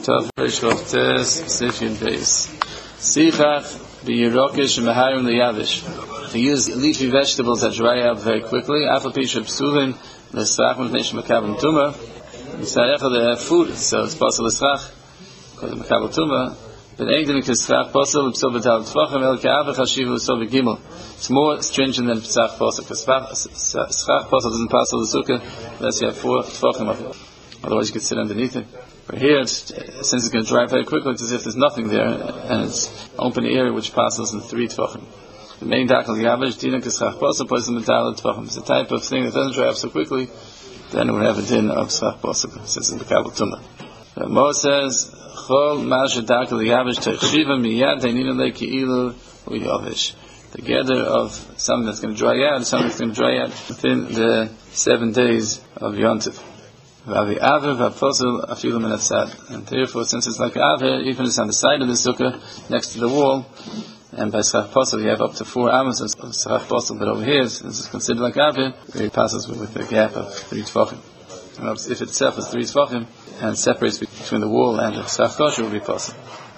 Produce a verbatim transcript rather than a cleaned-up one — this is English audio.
Tov Reish Vav Tes Sifin Beis. Sichach b'yirokish meharim liyavish. To use leafy vegetables that dry out very quickly. Afal pisha psulin l'srach m'fnei shemekabel tuma. Misayecha they have food, so it's possible l'srach because of mekabel tuma. But anything because l'srach possible l'psol b'tal t'fachim el ka'avach hashiv l'sol b'gimel. It's more stringent than l'srach possible because l'srach possible doesn't pass the sukkah unless you have four t'fachim of it. Otherwise you could sit underneath it. But here, it's, since it's going to dry very quickly, it's as if there's nothing there, and it's open area which passes in three tvachim. The main dakel yavish din k'schach posel posel metal tvachim. It's a type of thing that doesn't dry up so quickly. Then it would have a din of schach posel since it's mekabel tuma. Mo says chol mash dakel yavish techshiva miyad deininu leki'ilu uyavish. The gather of something that's going to dry out, something that's going to dry out within the seven days of Yontif. And therefore, since it's like Aver, even if it's on the side of the sukkah, next to the wall, and by Schach Posel you have up to four amos of Schach Posel, but over here, since it's considered like Aver, it passes with a gap of three Tvachim. And if itself is three Tvachim, and separates between the wall and the Schach Kosher, it will be possible.